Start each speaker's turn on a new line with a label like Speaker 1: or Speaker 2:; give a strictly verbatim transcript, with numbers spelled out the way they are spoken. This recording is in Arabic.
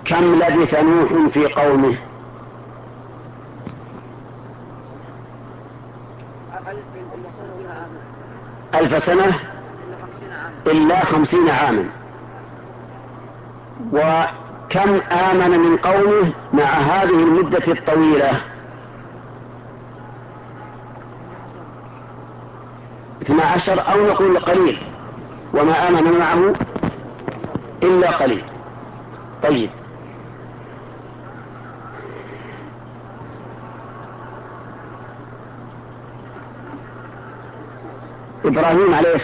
Speaker 1: كم لبث نوح في قومه؟ ألف سنة إلا خمسين عاما. وكم آمن من قومه مع هذه المدة الطويلة؟ اثنا عشر أو نقول قليل، وما آمن معه إلا قليل. طيب، إبراهيم عليه